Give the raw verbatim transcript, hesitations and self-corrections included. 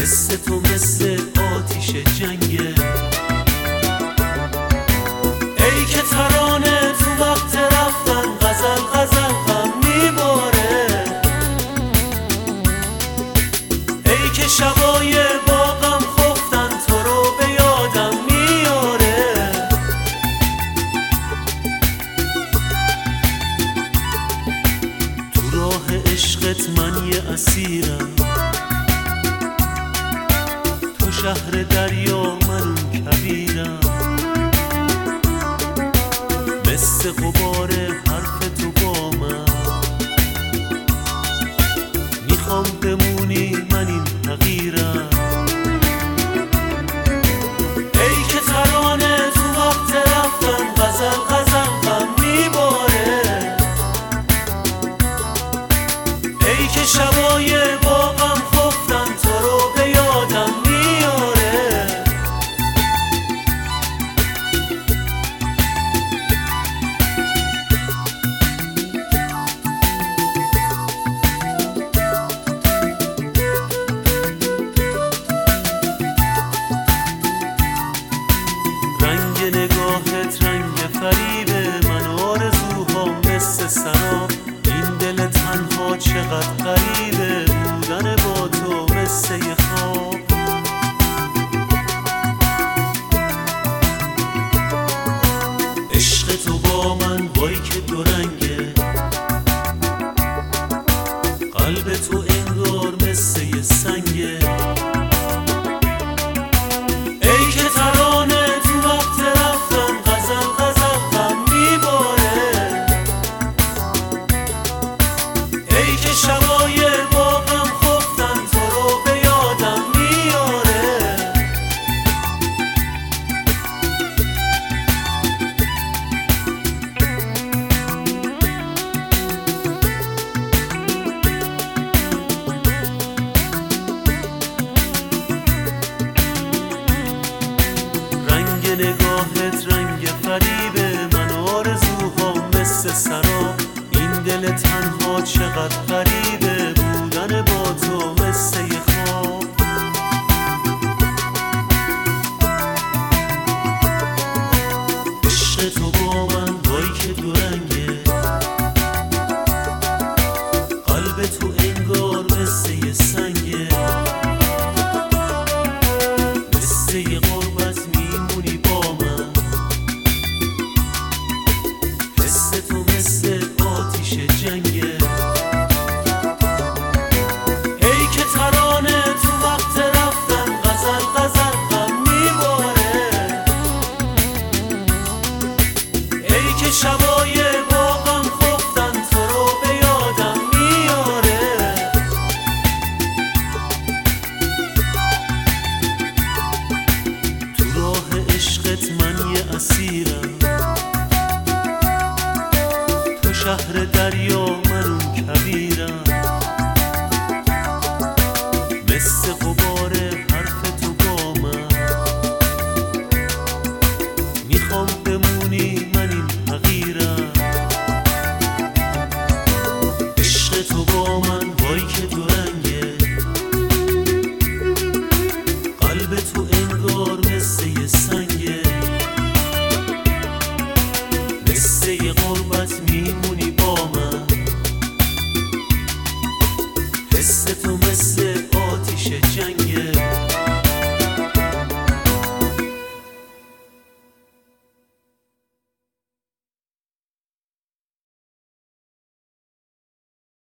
مثل تو مثل آتیش جنگه. ای که ترانه تو وقت رفتن غزل غزل غم میباره. ای که شبای باغم خفتن تو رو به یادم میاره. تو راه عشقت من یه اسیرم، تو شهر دریا من کبیرم. مثل غبار حرف تو با من میخوام بمونی، من این تغییرم. ای که ترانه تو وقت رفتن غزل غزل غم میباره. ای که شبای باغم خفتن تو رو به یادم میاره. رنگ نگاهت رنگ فریبه، من آرزوها مثل سراب. این دل تنها چقدر غریبه، بودن با تو مثل یه خواب. عشق تو با من وای که دو رنگه، قلب تو انگار مثل یه سنگه. ای که ترانه تو وقت رفتن غزل غزل غم میباره. ای که شبای باغم خفتن تو رو به یادم میاره. رنگ نگاهت رنگ فریبه، من آرزوها مثل سراب. این دل تنها چقدر غریبه، بودن با تو مثل یه خواب. عشق تو با من وای که دو رنگه، قلب تو انگار مثل یه سنگه. مثل یه غربت میمونی با من، حس تو مثل آتیش جنگه. ای که ترانه تو وقت رفتن غزل غزل غم میباره. ای که شبای باغم خفتن تو رو به یادم میاره. تو راه عشقت من یه اسیرم، تو شهر دریا من اون کبیرم. مثل غبار حرف تو با من میخوام بمونی، من این تغییرم. عشق تو با من وای که دو